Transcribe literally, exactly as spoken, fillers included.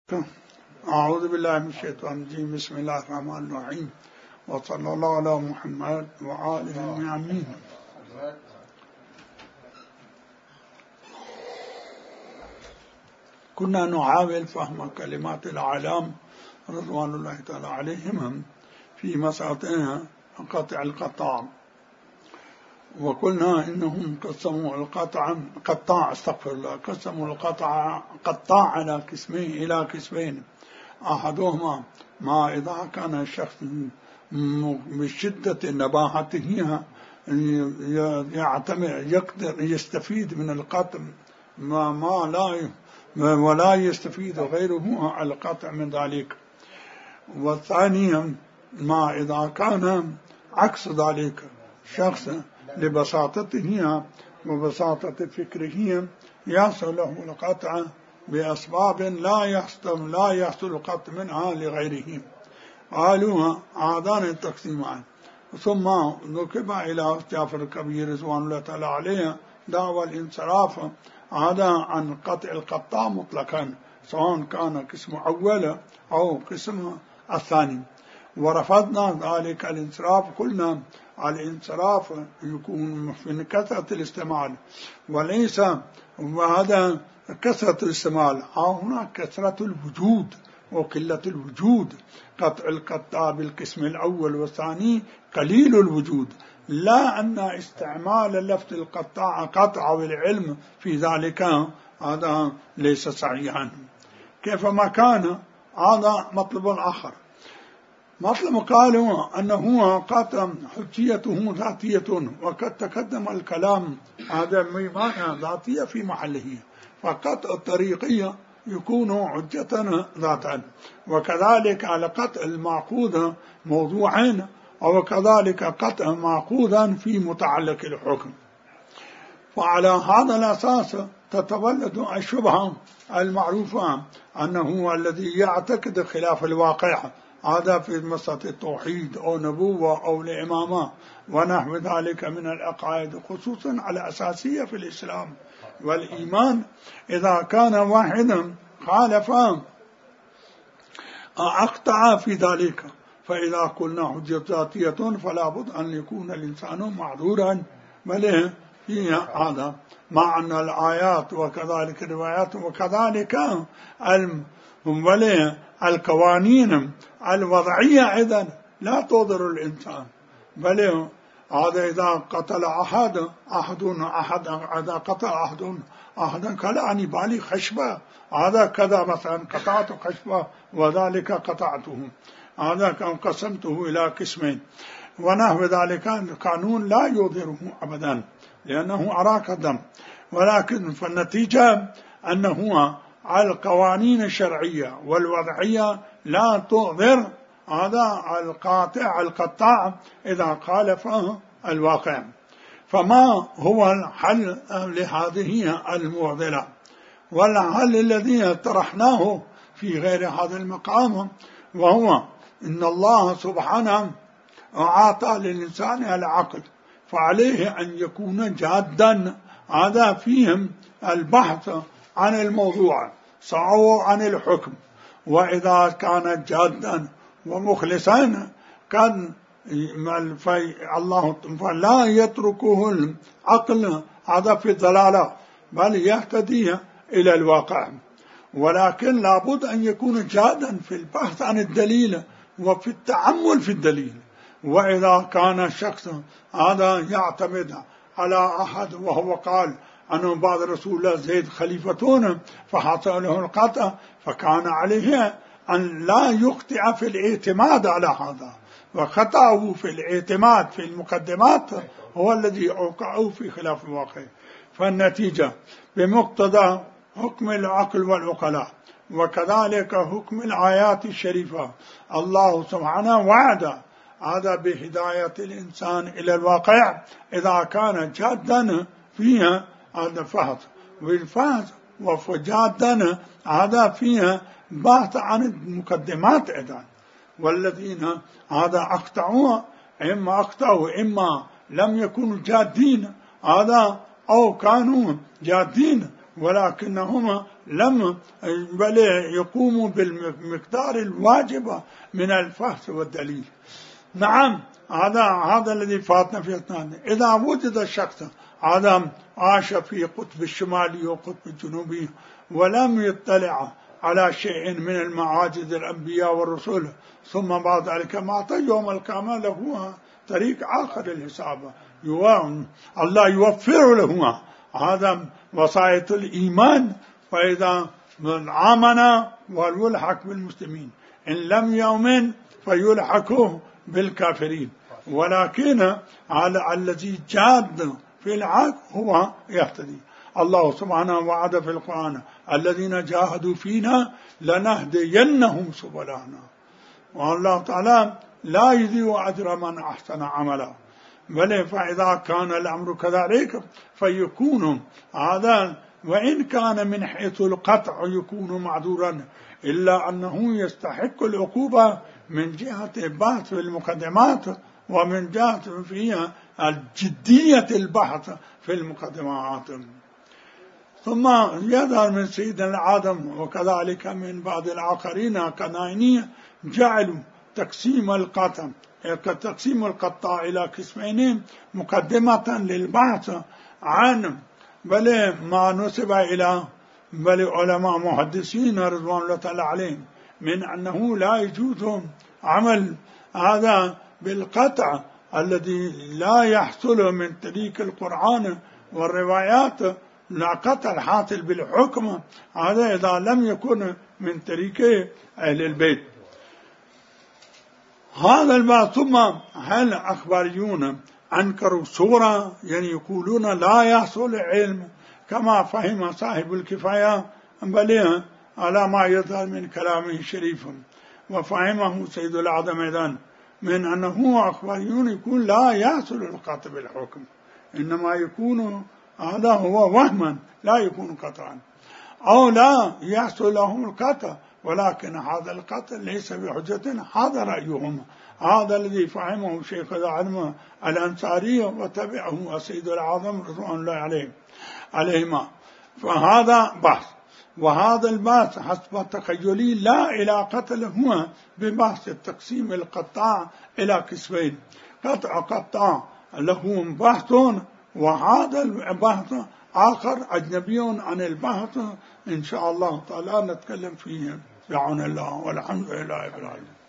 أعوذ بالله من الشيطان الرجيم. بسم الله الرحمن الرحيم، وصلى الله على محمد وآله أجمعين. كنا نحاول فهم كلمات الأعلام رضوان الله تعالى عليهم في مسألة قطع القطاع، وقلنا إنهم قسموا القطع قطاع استغفر الله قسموا القطع قطاع على قسمين إلى قسمين. أحدهما ما إذا كان الشخص بشدة نباهته يعتمد يقدر يستفيد من القطع ما, ما لا ولا يستفيد غيره القطع من ذلك. والثاني ما إذا كان عكس ذلك شخص لبساطته وبساطة فكره يحصل له القطع بأسباب لا يحصل لا يحصل القطع منها لغيره. قالوا هذان التقسيمان. ثم نكب إلى جعفر الكبير رضوان الله تعالى عليه دعوى الانصراف هذا عن قطع القطاع مطلقا، سواء كان قسم أول أو قسم الثاني، ورفضنا ذلك الانصراف. قلنا الانصراف يكون في كثرة الاستعمال وليس وهذا كثرة الاستعمال، هنا كثرة الوجود وقلة الوجود. قطع القطاع بالقسم الأول والثاني قليل الوجود، لا أن استعمال اللفظ القطاع قطع والعلم في ذلك هذا ليس صحيحا. كيفما كان هذا مطلب آخر. مطلب قالوا أنه قطع حجيته ذاتية، وقد تقدم الكلام هذا معنى ذاتية في محله، فقطع الطريقية يكون حجة ذاتا، وكذلك على قطع المعقود موضوعين، وكذلك قطع معقودا في متعلق الحكم. فعلى هذا الأساس تتولد الشبهة المعروفة أنه الذي يعتقد خلاف الواقع هذا في مسألة التوحيد أو نبوة أو الإمامة ونحو ذلك من العقائد، خصوصا على أساسية في الإسلام والإيمان، إذا كان واحدا خالف أقطع في ذلك، فإذا قلنا حجة ذاتية فلا بد أن يكون الإنسان معذورا بل في هذا، مع أن الآيات وكذلك الروايات وكذلك القوانين الوضعية أيضا لا تضر الإنسان، بل هذا إذا قتل أحد أحد أحد إذا قتل أحد أحدا كلعني بالي خشبة هذا كذا مثلا قطعت خشبة وذلك قطعته، هذا كان قسمته إلى قسمين ونحو ذلك. القانون لا يضره أبدا لأنه أراك الدم، ولكن فالنتيجة أنه على القوانين الشرعية والوضعية لا تضر هذا القاطع القطاع إذا خالفه الواقع. فما هو الحل لهذه المعضلة؟ والحل الذي طرحناه في غير هذا المقام، وهو إن الله سبحانه أعطى للإنسان العقل، فعليه أن يكون جادا هذا فيهم البحث عن الموضوع سواء عن الحكم، وإذا كان جادا ومخلصا كان الله فلا يتركه العقل هذا في الضلالة بل يهتدي إلى الواقع. ولكن لابد أن يكون جادا في البحث عن الدليل وفي التأمل في الدليل. وإذا كان الشخص هذا يعتمد على أحد وهو قال أنه بعد رسول الله زيد خليفتون فحصل له القطع، فكان عليه أن لا يقطع في الاعتماد على هذا، وخطأه في الاعتماد في المقدمات هو الذي أوقعه في خلاف الواقع. فالنتيجة بمقتضى حكم العقل والعقلاء وكذلك حكم الآيات الشريفة الله سبحانه وعد هذا بهداية الإنسان إلى الواقع إذا كان جادا فيها هذا فحص، والفحص وفجادا هذا فيها بحث عن المقدمات أيضا. والذين هذا أقطعوا إما أقطعوا إما لم يكونوا جادين هذا أو كانوا جادين ولكنهما لم بل يقوموا بالمقدار الواجب من الفحص والدليل. نعم هذا هذا الذي فاتنا في اثنان. إذا وجد الشخص هذا عاش في قطب الشمالي وقطب الجنوبي ولم يطلع على شيء من المعاجز الأنبياء والرسل، ثم بعد ذلك ما يوم القيامة له طريق آخر للحساب، الله يوفر له هذا وصاية الإيمان، فإذا آمن والملحق بالمسلمين، إن لم يؤمن فيلحقه بالكافرين. ولكن على الذي جاد في الحق هو يهتدي. الله سبحانه وعد في القرآن الذين جاهدوا فينا لنهدينهم سبلنا، والله تعالى لا يضيع أجر من أحسن عملا. بل فإذا كان الأمر كذلك فيكون هذا، وإن كان من حيث القطع يكون معذورا، إلا أنه يستحق العقوبة من جهة البحث في المقدمات، ومن جهة فيها الجدية البحث في المقدمات. ثم يظهر من سيدنا آدم وكذلك من بعض الآخرين كنائنية جعلوا تقسيم القطع كتقسيم القطاع إلى قسمين مقدمة للبحث عن بل ما نسب إلى بل علماء محدثين رضوان الله تعالى عليهم من أنه لا يجوز عمل هذا بالقطع الذي لا يحصل من طريق القرآن والروايات، لا قطع حاصل بالحكم، هذا إذا لم يكن من طريق أهل البيت. هذا البعض. ثم هل أخباريون أنكروا صورة، يعني يقولون لا يحصل علم كما فهم صاحب الكفاية، بل على ما يظهر من كلامه الشريف وفهمه سيد الأعظم أيضا من أنه أخباريون يقول لا يحصل القطع بالحكم، إنما يكون هذا هو وهما لا يكون قطعا، أو لا يحصل لهم القطع ولكن هذا القطع ليس بحجة. هذا رأيهم، هذا الذي فهمه شيخ العلم الأنصاري وتبعه السيد الأعظم رضوان الله عليه عليهما. فهذا بحث، وهذا البحث حسب تخيلي لا علاقة له ببحث التقسيم القطاع إلى قسمين، قطع قطاع له بحث، وهذا البحث آخر أجنبي عن البحث إن شاء الله تعالى نتكلم فيه بعون الله، والحمد لله رب العالمين.